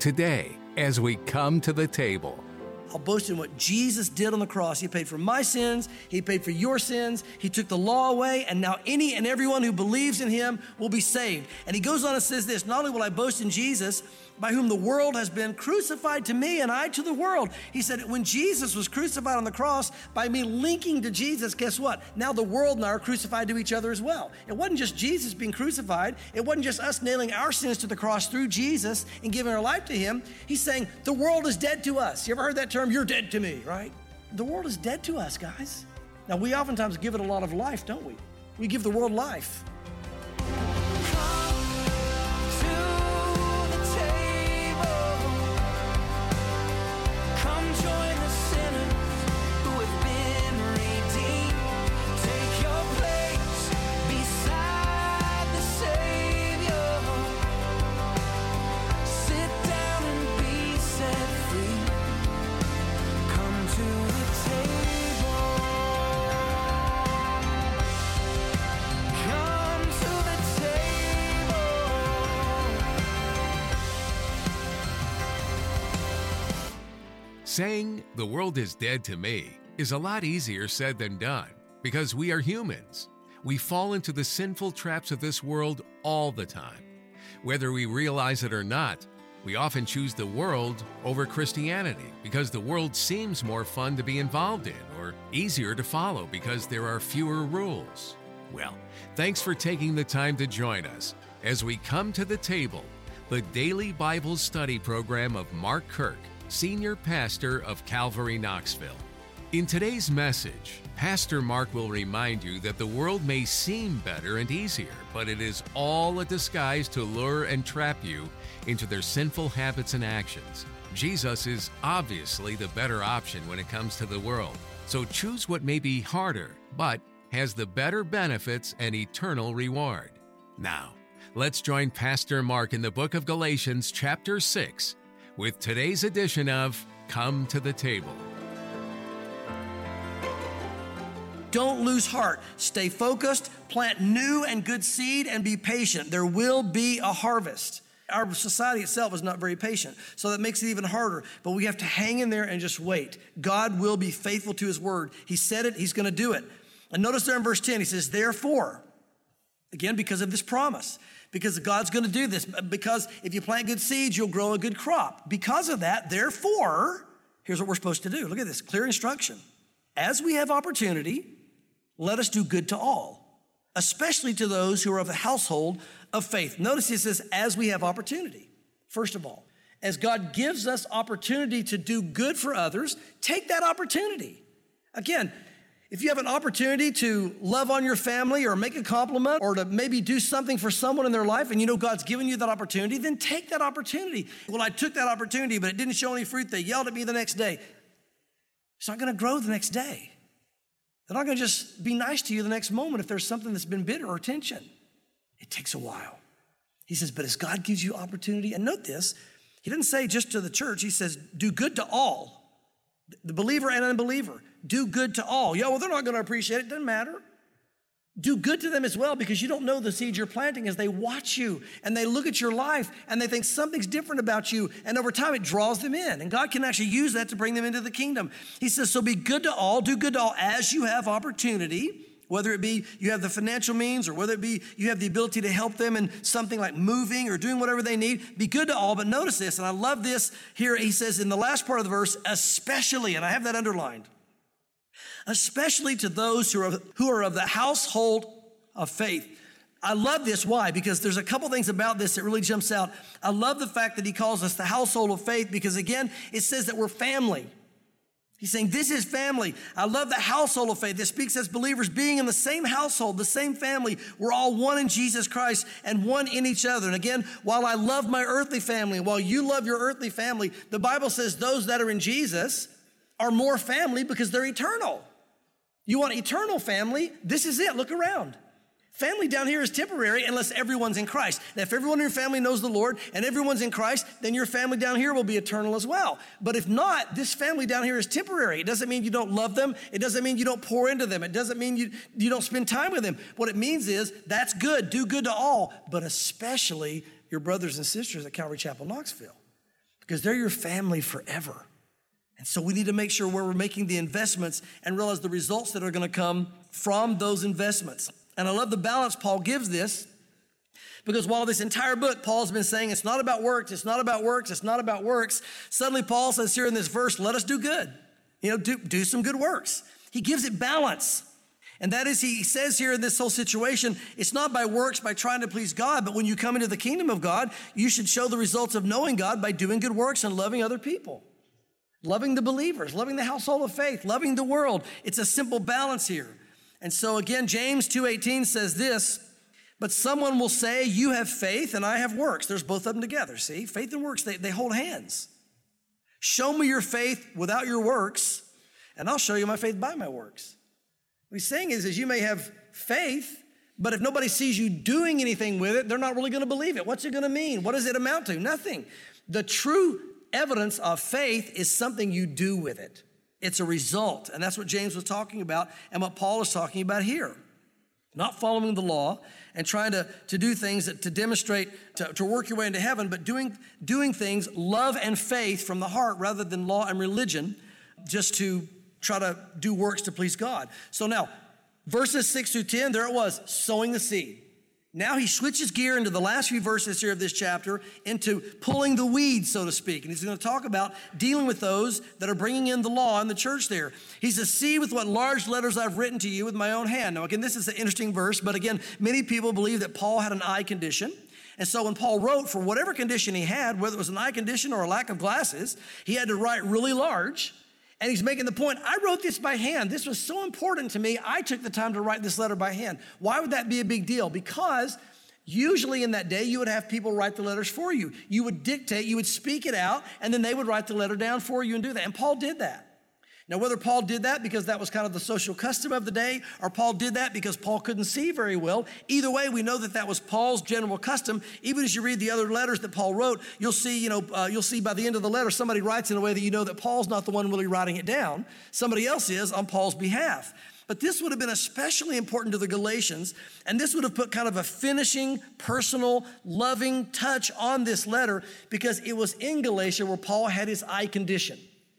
today as we come to the table. I'll boast in what Jesus did on the cross. He paid for my sins. He paid for your sins. He took the law away, and now any and everyone who believes in him will be saved. And he goes on and says this, not only will I boast in Jesus, by whom the world has been crucified to me and I to the world. He said, when Jesus was crucified on the cross, by me linking to Jesus, guess what? Now the world and I are crucified to each other as well. It wasn't just Jesus being crucified. It wasn't just us nailing our sins to the cross through Jesus and giving our life to him. He's saying, the world is dead to us. You ever heard that term? You're dead to me, right? The world is dead to us, guys. Now, we oftentimes give it a lot of life, don't we? We give the world life. Saying the world is dead to me is a lot easier said than done because we are humans. We fall into the sinful traps of this world all the time. Whether we realize it or not, we often choose the world over Christianity because the world seems more fun to be involved in or easier to follow because there are fewer rules. Well, thanks for taking the time to join us as we come to the table, the daily Bible study program of Mark Kirk, Senior Pastor of Calvary Knoxville. In today's message, Pastor Mark will remind you that the world may seem better and easier, but it is all a disguise to lure and trap you into their sinful habits and actions. Jesus is obviously the better option when it comes to the world, so choose what may be harder, but has the better benefits and eternal reward. Now, let's join Pastor Mark in the book of Galatians, chapter 6, with today's edition of Come to the Table. Don't lose heart. Stay focused, plant new and good seed, and be patient. There will be a harvest. Our society itself is not very patient, so that makes it even harder. But we have to hang in there and just wait. God will be faithful to his word. He said it, he's going to do it. And notice there in verse 10, he says, therefore, again, because of this promise, because God's going to do this, because if you plant good seeds, you'll grow a good crop. Because of that, therefore, here's what we're supposed to do. Look at this, clear instruction. As we have opportunity, let us do good to all, especially to those who are of the household of faith. Notice he says, as we have opportunity. First of all, as God gives us opportunity to do good for others, take that opportunity. Again, if you have an opportunity to love on your family or make a compliment or to maybe do something for someone in their life and you know God's given you that opportunity, then take that opportunity. Well, I took that opportunity, but it didn't show any fruit. They yelled at me the next day. It's not going to grow the next day. They're not going to just be nice to you the next moment if there's something that's been bitter or tension. It takes a while. He says, but as God gives you opportunity, and note this, he didn't say just to the church. He says, do good to all. The believer and unbeliever, do good to all. Yeah, well, they're not going to appreciate it. Doesn't matter. Do good to them as well because you don't know the seed you're planting as they watch you and they look at your life and they think something's different about you. And over time, it draws them in. And God can actually use that to bring them into the kingdom. He says, so be good to all, do good to all as you have opportunity, whether it be you have the financial means or whether it be you have the ability to help them in something like moving or doing whatever they need. Be good to all, but notice this, and I love this here. He says in the last part of the verse, especially, and I have that underlined, especially to those who are of the household of faith. I love this. Why? Because there's a couple things about this that really jumps out. I love the fact that he calls us the household of faith because, again, it says that we're family. He's saying this is family. I love the household of faith. This speaks as believers being in the same household, the same family. We're all one in Jesus Christ and one in each other. And again, while I love my earthly family, while you love your earthly family, the Bible says those that are in Jesus are more family because they're eternal. You want eternal family? This is it. Look around. Family down here is temporary unless everyone's in Christ. Now, if everyone in your family knows the Lord and everyone's in Christ, then your family down here will be eternal as well. But if not, this family down here is temporary. It doesn't mean you don't love them. It doesn't mean you don't pour into them. It doesn't mean you don't spend time with them. What it means is that's good. Do good to all, but especially your brothers and sisters at Calvary Chapel, Knoxville. because they're your family forever. And so we need to make sure where we're making the investments and realize the results that are going to come from those investments. And I love the balance Paul gives this, because while this entire book, Paul's been saying it's not about works, it's not about works, it's not about works, suddenly Paul says here in this verse, let us do good. Do some good works. He gives it balance. And that is, he says here in this whole situation, it's not by works, by trying to please God, but when you come into the kingdom of God, you should show the results of knowing God by doing good works and loving other people. Loving the believers, loving the household of faith, loving the world. It's a simple balance here. And so again, James 2:18 says this, but someone will say, you have faith and I have works. There's both of them together, see? Faith and works, they hold hands. Show me your faith without your works, and I'll show you my faith by my works. What he's saying is you may have faith, but if nobody sees you doing anything with it, they're not really going to believe it. What's it going to mean? What does it amount to? Nothing. The true evidence of faith is something you do with it. It's a result, and that's what James was talking about and what Paul is talking about here. Not following the law and trying to do things to demonstrate, to work your way into heaven, but doing things, love and faith from the heart rather than law and religion, just to try to do works to please God. So now, verses 6 through 10, there it was, sowing the seed. Now he switches gear into the last few verses here of this chapter into pulling the weeds, so to speak. And he's going to talk about dealing with those that are bringing in the law in the church there. He says, see with what large letters I've written to you with my own hand. Now, again, this is an interesting verse, but again, many people believe that Paul had an eye condition. And so when Paul wrote, for whatever condition he had, whether it was an eye condition or a lack of glasses, he had to write really large. And he's making the point, I wrote this by hand. This was so important to me, I took the time to write this letter by hand. Why would that be a big deal? Because usually in that day, you would have people write the letters for you. You would dictate, you would speak it out, and then they would write the letter down for you and do that. And Paul did that. Now, whether Paul did that because that was kind of the social custom of the day, or Paul did that because Paul couldn't see very well, either way, we know that that was Paul's general custom. Even as you read the other letters that Paul wrote, you'll see by the end of the letter, somebody writes in a way that you know that Paul's not the one really writing it down. Somebody else is on Paul's behalf. But this would have been especially important to the Galatians, and this would have put kind of a finishing, personal, loving touch on this letter, because it was in Galatia where Paul had his eye condition,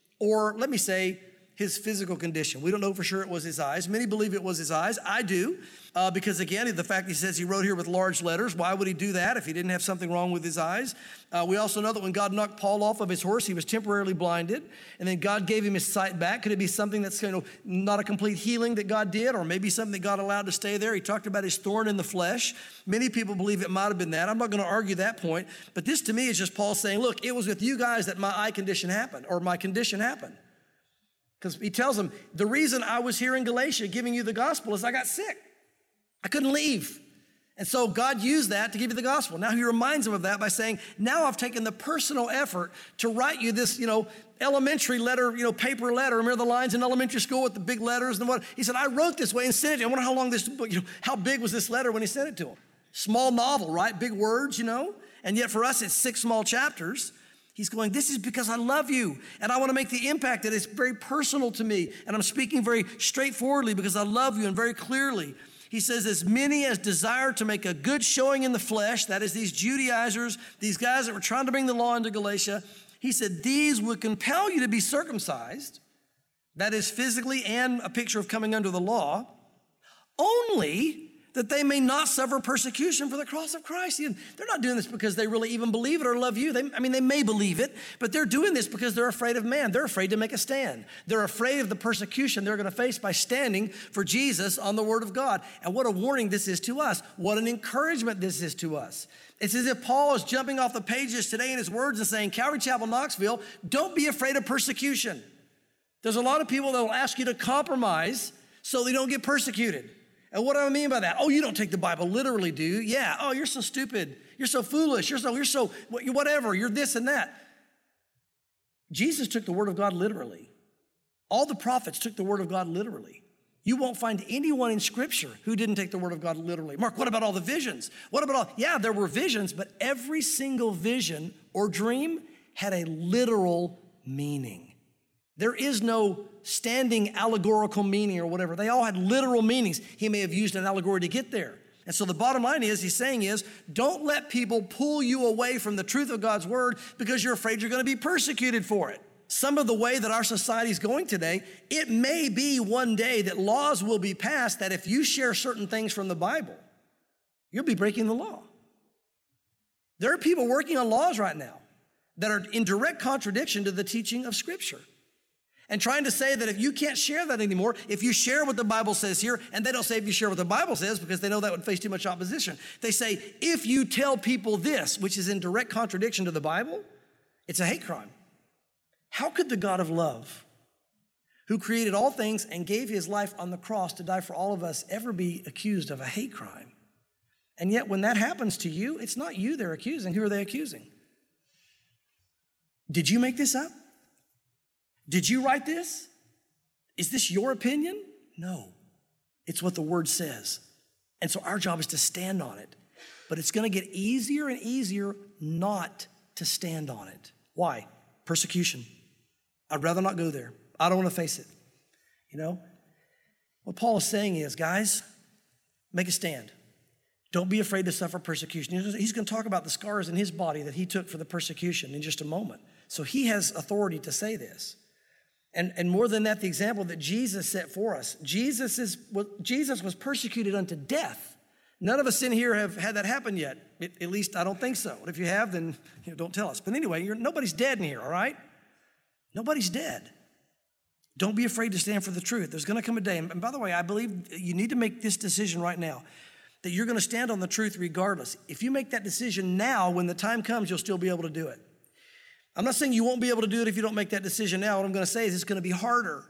or let me say, his physical condition. We don't know for sure it was his eyes. Many believe it was his eyes. I do, because again, the fact he says he wrote here with large letters, why would he do that if he didn't have something wrong with his eyes? We also know that when God knocked Paul off of his horse, he was temporarily blinded, and then God gave him his sight back. Could it be something that's not a complete healing that God did, or maybe something that God allowed to stay there? He talked about his thorn in the flesh. Many people believe it might have been that. I'm not going to argue that point, but this to me is just Paul saying, look, it was with you guys that my eye condition happened, or my condition happened. Because he tells them, the reason I was here in Galatia giving you the gospel is I got sick. I couldn't leave. And so God used that to give you the gospel. Now he reminds them of that by saying, now I've taken the personal effort to write you this, elementary letter, paper letter. Remember the lines in elementary school with the big letters and what? He said, I wrote this way and sent it to you. I wonder how long this book, how big was this letter when he sent it to him? Small novel, right? Big words, And yet for us, it's 6 small chapters. He's going, this is because I love you, and I want to make the impact that it's very personal to me, and I'm speaking very straightforwardly because I love you and very clearly. He says, as many as desire to make a good showing in the flesh, that is these Judaizers, these guys that were trying to bring the law into Galatia, he said, these would compel you to be circumcised, that is physically and a picture of coming under the law, only that they may not suffer persecution for the cross of Christ. They're not doing this because they really even believe it or love you. They may believe it, but they're doing this because they're afraid of man. They're afraid to make a stand. They're afraid of the persecution they're going to face by standing for Jesus on the word of God. And what a warning this is to us. What an encouragement this is to us. It's as if Paul is jumping off the pages today in his words and saying, Calvary Chapel, Knoxville, don't be afraid of persecution. There's a lot of people that will ask you to compromise so they don't get persecuted. And what do I mean by that? Oh, you don't take the Bible literally, do you? Yeah. Oh, you're so stupid. You're so foolish. You're so whatever. You're this and that. Jesus took the word of God literally. All the prophets took the word of God literally. You won't find anyone in Scripture who didn't take the word of God literally. Mark, what about all the visions? Yeah, there were visions, but every single vision or dream had a literal meaning. There is no standing allegorical meaning or whatever. They all had literal meanings. He may have used an allegory to get there. And so the bottom line is, he's saying is, don't let people pull you away from the truth of God's word because you're afraid you're going to be persecuted for it. Some of the way that our society is going today, it may be one day that laws will be passed that if you share certain things from the Bible, you'll be breaking the law. There are people working on laws right now that are in direct contradiction to the teaching of Scripture. And trying to say that if you can't share that anymore, if you share what the Bible says here, and they don't say if you share what the Bible says because they know that would face too much opposition. They say, if you tell people this, which is in direct contradiction to the Bible, it's a hate crime. How could the God of love, who created all things and gave his life on the cross to die for all of us, ever be accused of a hate crime? And yet when that happens to you, it's not you they're accusing. Who are they accusing? Did you make this up? Did you write this? Is this your opinion? No. It's what the word says. And so our job is to stand on it. But it's going to get easier and easier not to stand on it. Why? Persecution. I'd rather not go there. I don't want to face it. You know? What Paul is saying is, guys, make a stand. Don't be afraid to suffer persecution. He's going to talk about the scars in his body that he took for the persecution in just a moment. So he has authority to say this. And more than that, the example that Jesus set for us. Jesus was persecuted unto death. None of us in here have had that happen yet. At least I don't think so. But if you have, then don't tell us. But anyway, nobody's dead in here, all right? Nobody's dead. Don't be afraid to stand for the truth. There's going to come a day. And by the way, I believe you need to make this decision right now, that you're going to stand on the truth regardless. If you make that decision now, when the time comes, you'll still be able to do it. I'm not saying you won't be able to do it if you don't make that decision now. What I'm going to say is it's going to be harder.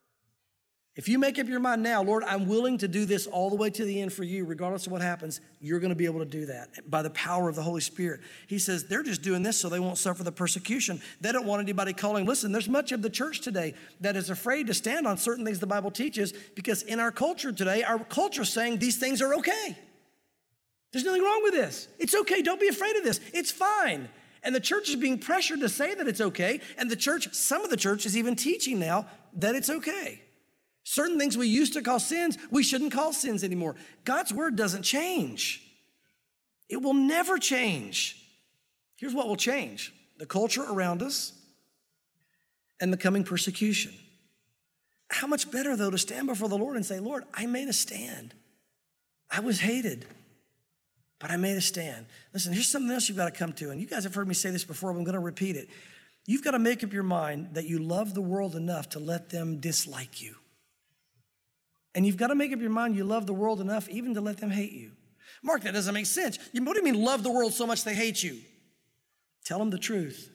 If you make up your mind now, Lord, I'm willing to do this all the way to the end for you, regardless of what happens, you're going to be able to do that by the power of the Holy Spirit. He says they're just doing this so they won't suffer the persecution. They don't want anybody calling. Listen, there's much of the church today that is afraid to stand on certain things the Bible teaches because in our culture today, our culture is saying these things are okay. There's nothing wrong with this. It's okay. Don't be afraid of this. It's fine. And the church is being pressured to say that it's okay. And the church, some of the church is even teaching now that it's okay. Certain things we used to call sins, we shouldn't call sins anymore. God's word doesn't change. It will never change. Here's what will change: the culture around us and the coming persecution. How much better, though, to stand before the Lord and say, Lord, I made a stand. I was hated, but I made a stand. Listen, here's something else you've got to come to. And you guys have heard me say this before, but I'm going to repeat it. You've got to make up your mind that you love the world enough to let them dislike you. And you've got to make up your mind you love the world enough even to let them hate you. Mark, that doesn't make sense. What do you mean love the world so much they hate you? Tell them the truth.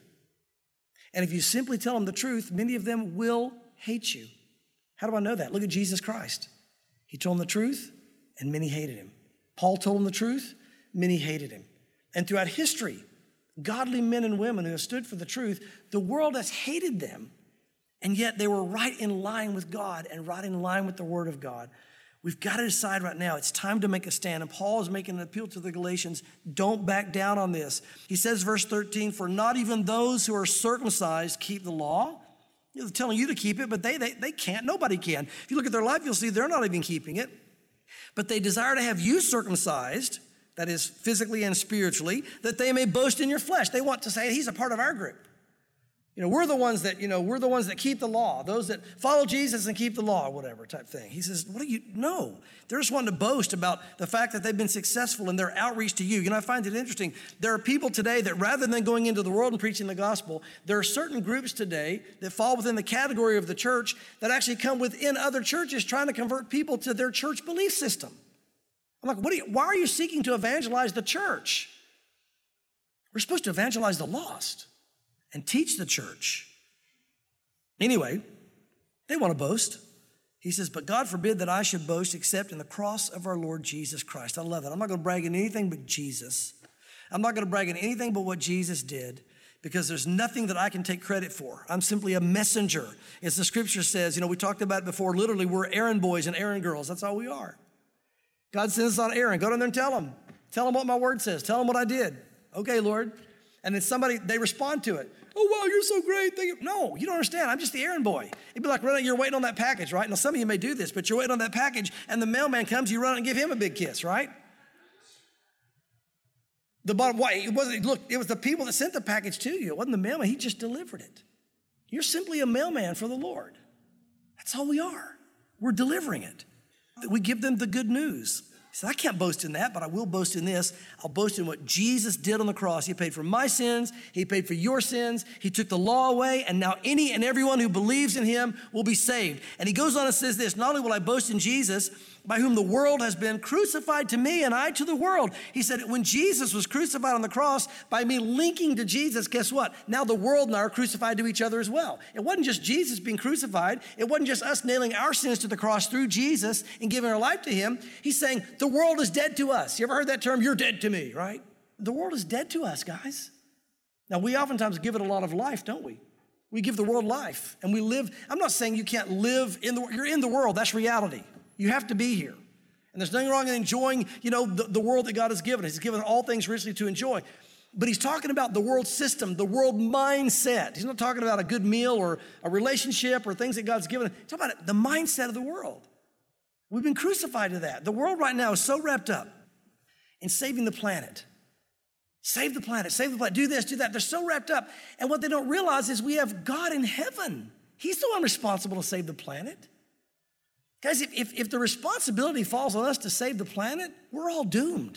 And if you simply tell them the truth, many of them will hate you. How do I know that? Look at Jesus Christ. He told them the truth, and many hated him. Paul told them the truth, many hated him. And throughout history, godly men and women who have stood for the truth, the world has hated them. And yet they were right in line with God and right in line with the Word of God. We've got to decide right now. It's time to make a stand. And Paul is making an appeal to the Galatians. Don't back down on this. He says, verse 13, for not even those who are circumcised keep the law. They're telling you to keep it, but they can't. Nobody can. If you look at their life, you'll see they're not even keeping it. But they desire to have you circumcised, that is physically and spiritually, that they may boast in your flesh. They want to say, he's a part of our group. We're the ones that keep the law, those that follow Jesus and keep the law, whatever type thing. He says, no. They're just wanting to boast about the fact that they've been successful in their outreach to you. I find it interesting. There are people today that rather than going into the world and preaching the gospel, there are certain groups today that fall within the category of the church that actually come within other churches trying to convert people to their church belief system. I'm like, why are you seeking to evangelize the church? We're supposed to evangelize the lost and teach the church. Anyway, they want to boast. He says, but God forbid that I should boast except in the cross of our Lord Jesus Christ. I love that. I'm not going to brag in anything but Jesus. I'm not going to brag in anything but what Jesus did, because there's nothing that I can take credit for. I'm simply a messenger. As the scripture says, we talked about it before, literally we're errand boys and errand girls. That's all we are. God sends us on errand. Go down there and tell them. Tell them what my word says. Tell them what I did. Okay, Lord. And then they respond to it. Oh, wow, you're so great. No, you don't understand. I'm just the errand boy. It'd be like you're waiting on that package, right? Now, some of you may do this, but you're waiting on that package, and the mailman comes, you run and give him a big kiss, right? The bottom, why? It wasn't, look, it was the people that sent the package to you. It wasn't the mailman. He just delivered it. You're simply a mailman for the Lord. That's all we are. We're delivering it. We give them the good news. He said, I can't boast in that, but I will boast in this. I'll boast in what Jesus did on the cross. He paid for my sins. He paid for your sins. He took the law away, and now any and everyone who believes in him will be saved. And he goes on and says this, not only will I boast in Jesus, by whom the world has been crucified to me and I to the world. He said, when Jesus was crucified on the cross, by me linking to Jesus, guess what? Now the world and I are crucified to each other as well. It wasn't just Jesus being crucified. It wasn't just us nailing our sins to the cross through Jesus and giving our life to him. He's saying the world is dead to us. You ever heard that term? You're dead to me, right? The world is dead to us, guys. Now we oftentimes give it a lot of life, don't we? We give the world life and we live. I'm not saying you can't live in the world. You're in the world. That's reality. You have to be here. And there's nothing wrong in enjoying, the world that God has given. He's given all things richly to enjoy. But he's talking about the world system, the world mindset. He's not talking about a good meal or a relationship or things that God's given. He's talking about the mindset of the world. We've been crucified to that. The world right now is so wrapped up in saving the planet. Save the planet, do this, do that. They're so wrapped up. And what they don't realize is we have God in heaven. He's the one responsible to save the planet. Guys, if the responsibility falls on us to save the planet, we're all doomed.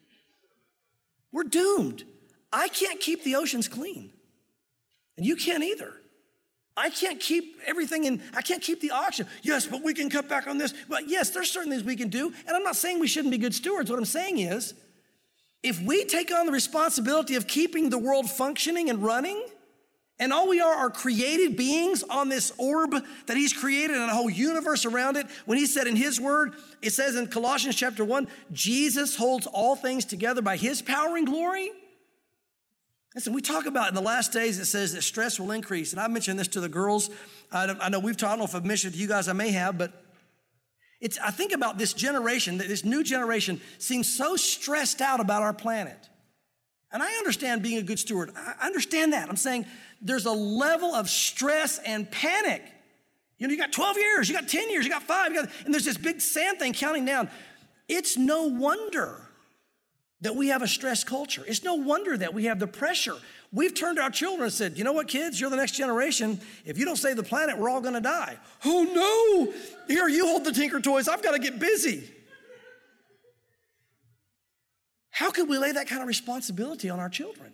We're doomed. I can't keep the oceans clean. And you can't either. I can't keep everything in, I can't keep the oxygen. Yes, but we can cut back on this. But yes, there's certain things we can do. And I'm not saying we shouldn't be good stewards. What I'm saying is, if we take on the responsibility of keeping the world functioning and running, and all we are created beings on this orb that he's created and a whole universe around it. When he said in his word, it says in Colossians chapter 1, Jesus holds all things together by his power and glory. Listen, we talk about in the last days, it says that stress will increase. And I mentioned this to the girls. I know we've talked, I don't know if I've mentioned it to you guys, I may have, but I think about this generation, that this new generation seems so stressed out about our planet. And I understand being a good steward. I understand that. I'm saying there's a level of stress and panic. You got 12 years, you got 10 years, you got 5, and there's this big sand thing counting down. It's no wonder that we have a stress culture. It's no wonder that we have the pressure. We've turned to our children and said, you know what, kids, you're the next generation. If you don't save the planet, we're all gonna die. Oh no, here, you hold the Tinker Toys. I've gotta get busy. How could we lay that kind of responsibility on our children?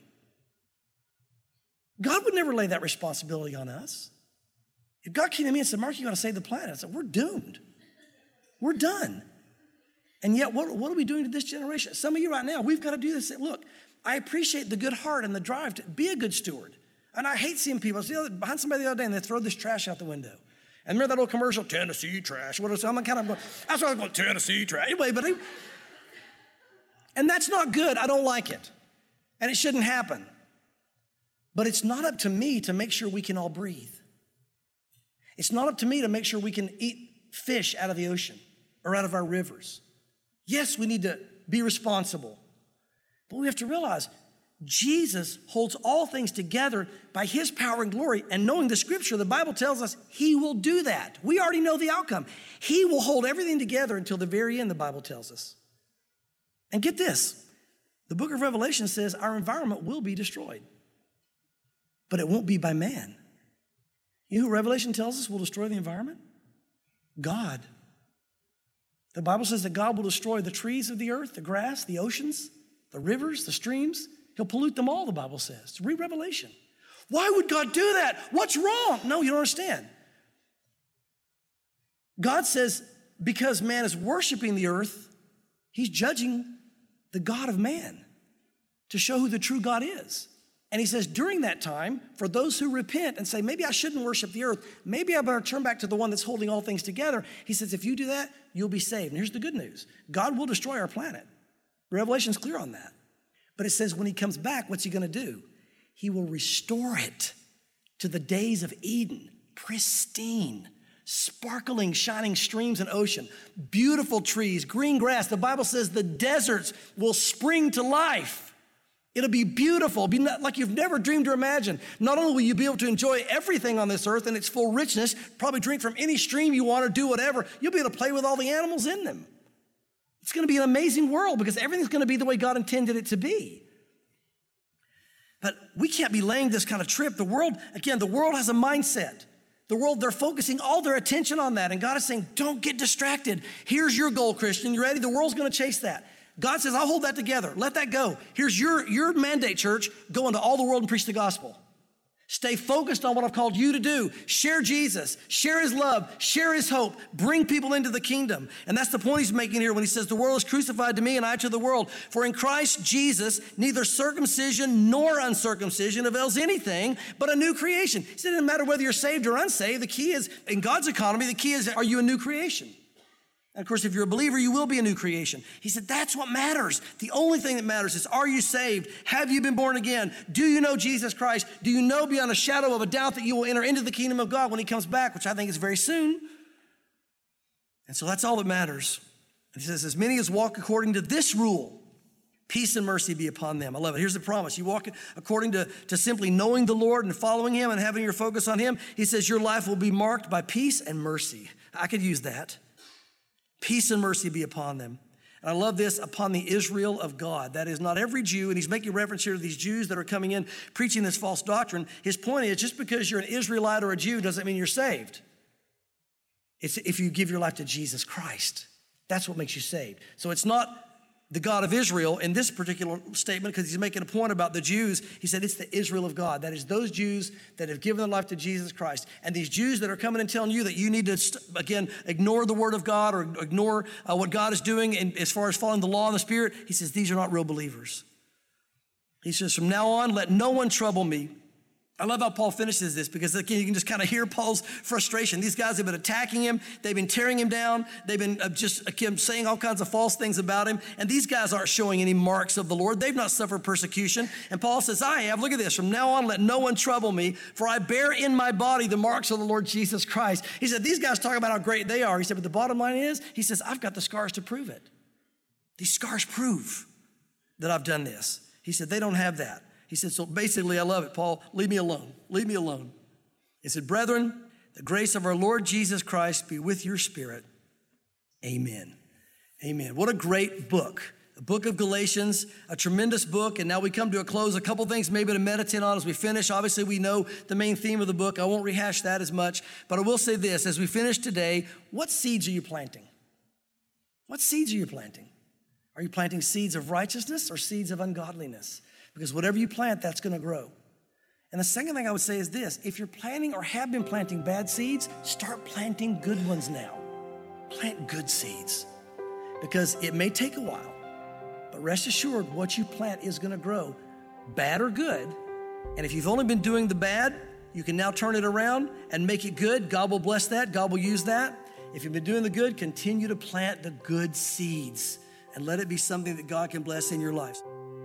God would never lay that responsibility on us. If God came to me and said, Mark, you got to save the planet, I said, we're doomed. We're done. And yet, what are we doing to this generation? Some of you right now, we've got to do this. Look, I appreciate the good heart and the drive to be a good steward. And I hate seeing people, I was behind somebody the other day and they throw this trash out the window. And remember that old commercial, Tennessee trash? I'm kind of going, that's why I was going, Tennessee trash. Anyway, and that's not good. I don't like it. And it shouldn't happen. But it's not up to me to make sure we can all breathe. It's not up to me to make sure we can eat fish out of the ocean or out of our rivers. Yes, we need to be responsible. But we have to realize Jesus holds all things together by his power and glory. And knowing the scripture, the Bible tells us he will do that. We already know the outcome. He will hold everything together until the very end, the Bible tells us. And get this, the book of Revelation says our environment will be destroyed, but it won't be by man. You know who Revelation tells us will destroy the environment? God. The Bible says that God will destroy the trees of the earth, the grass, the oceans, the rivers, the streams. He'll pollute them all, the Bible says. Read Revelation. Why would God do that? What's wrong? No, you don't understand. God says because man is worshiping the earth, he's judging the God of man to show who the true God is. And he says during that time, for those who repent and say, maybe I shouldn't worship the earth, maybe I better turn back to the one that's holding all things together. He says, if you do that, you'll be saved. And here's the good news. God will destroy our planet. Revelation's clear on that. But it says when he comes back, what's he gonna do? He will restore it to the days of Eden, pristine, sparkling, shining streams and ocean, beautiful trees, green grass. The Bible says the deserts will spring to life. It'll be beautiful, be like you've never dreamed or imagined. Not only will you be able to enjoy everything on this earth in its full richness, probably drink from any stream you want or do whatever, you'll be able to play with all the animals in them. It's gonna be an amazing world because everything's gonna be the way God intended it to be. But we can't be laying this kind of trip. The world has a mindset. The world, they're focusing all their attention on that. And God is saying, don't get distracted. Here's your goal, Christian. You ready? The world's going to chase that. God says, I'll hold that together. Let that go. Here's your mandate, church. Go into all the world and preach the gospel. Stay focused on what I've called you to do. Share Jesus, share his love, share his hope, bring people into the kingdom. And that's the point he's making here when he says, the world is crucified to me and I to the world. For in Christ Jesus, neither circumcision nor uncircumcision avails anything but a new creation. He said, it doesn't matter whether you're saved or unsaved. The key is, in God's economy, the key is, are you a new creation? And of course, if you're a believer, you will be a new creation. He said, that's what matters. The only thing that matters is, are you saved? Have you been born again? Do you know Jesus Christ? Do you know beyond a shadow of a doubt that you will enter into the kingdom of God when he comes back, which I think is very soon? And so that's all that matters. And he says, as many as walk according to this rule, peace and mercy be upon them. I love it. Here's the promise. You walk according to simply knowing the Lord and following him and having your focus on him. He says, your life will be marked by peace and mercy. I could use that. Peace and mercy be upon them. And I love this, upon the Israel of God. That is not every Jew, and he's making reference here to these Jews that are coming in preaching this false doctrine. His point is, just because you're an Israelite or a Jew doesn't mean you're saved. It's if you give your life to Jesus Christ. That's what makes you saved. So it's not the God of Israel in this particular statement, because he's making a point about the Jews. He said it's the Israel of God. That is those Jews that have given their life to Jesus Christ. And these Jews that are coming and telling you that you need to, again, ignore the word of God or ignore what God is doing as far as following the law and the Spirit, he says these are not real believers. He says, from now on, let no one trouble me. I love how Paul finishes this, because again, you can just kind of hear Paul's frustration. These guys have been attacking him. They've been tearing him down. They've been just again, saying all kinds of false things about him. And these guys aren't showing any marks of the Lord. They've not suffered persecution. And Paul says, I have. Look at this. From now on, let no one trouble me, for I bear in my body the marks of the Lord Jesus Christ. He said, these guys talk about how great they are. He said, but the bottom line is, he says, I've got the scars to prove it. These scars prove that I've done this. He said, they don't have that. He said, so basically, I love it, Paul, leave me alone. Leave me alone. He said, brethren, the grace of our Lord Jesus Christ be with your spirit. Amen. Amen. What a great book. The book of Galatians, a tremendous book. And now we come to a close. A couple things maybe to meditate on as we finish. Obviously, we know the main theme of the book. I won't rehash that as much. But I will say this, as we finish today, what seeds are you planting? What seeds are you planting? Are you planting seeds of righteousness or seeds of ungodliness? Because whatever you plant, that's going to grow. And the second thing I would say is this. If you're planting or have been planting bad seeds, start planting good ones now. Plant good seeds. Because it may take a while, but rest assured what you plant is going to grow, bad or good. And if you've only been doing the bad, you can now turn it around and make it good. God will bless that. God will use that. If you've been doing the good, continue to plant the good seeds and let it be something that God can bless in your lives.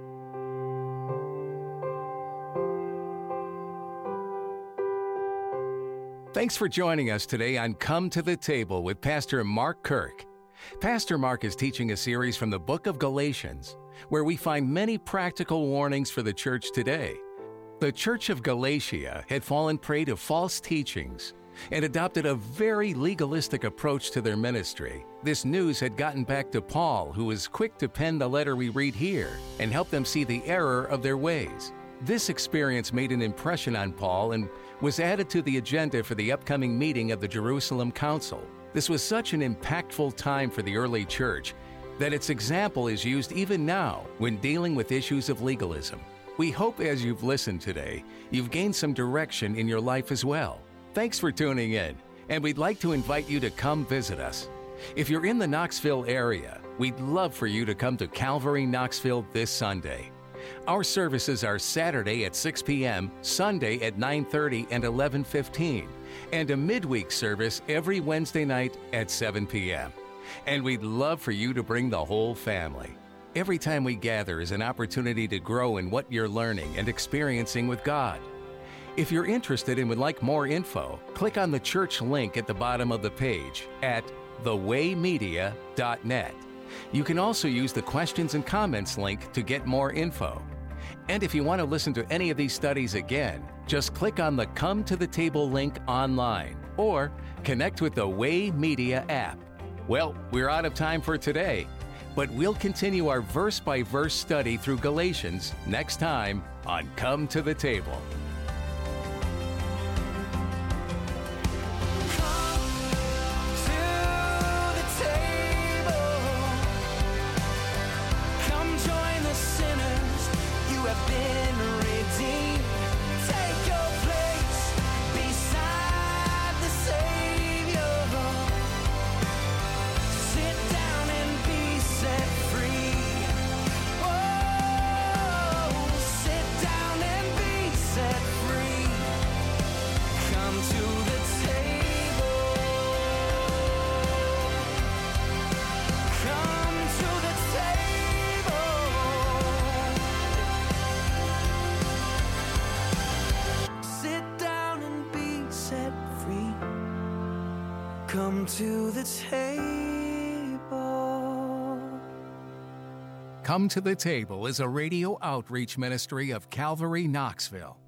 Thanks for joining us today on Come to the Table with Pastor Mark Kirk. Pastor Mark is teaching a series from the book of Galatians, where we find many practical warnings for the church today. The church of Galatia had fallen prey to false teachings and adopted a very legalistic approach to their ministry. This news had gotten back to Paul, who was quick to pen the letter we read here and help them see the error of their ways. This experience made an impression on Paul and was added to the agenda for the upcoming meeting of the Jerusalem Council. This was such an impactful time for the early church that its example is used even now when dealing with issues of legalism. We hope as you've listened today, you've gained some direction in your life as well. Thanks for tuning in, and we'd like to invite you to come visit us. If you're in the Knoxville area, we'd love for you to come to Calvary Knoxville this Sunday. Our services are Saturday at 6 p.m., Sunday at 9:30 and 11:15, and a midweek service every Wednesday night at 7 p.m. And we'd love for you to bring the whole family. Every time we gather is an opportunity to grow in what you're learning and experiencing with God. If you're interested and would like more info, click on the church link at the bottom of the page at thewaymedia.net. You can also use the questions and comments link to get more info. And if you want to listen to any of these studies again, just click on the Come to the Table link online or connect with the Way Media app. Well, we're out of time for today. But we'll continue our verse-by-verse study through Galatians next time on Come to the Table. Come to the table. Come to the Table is a radio outreach ministry of Calvary Knoxville.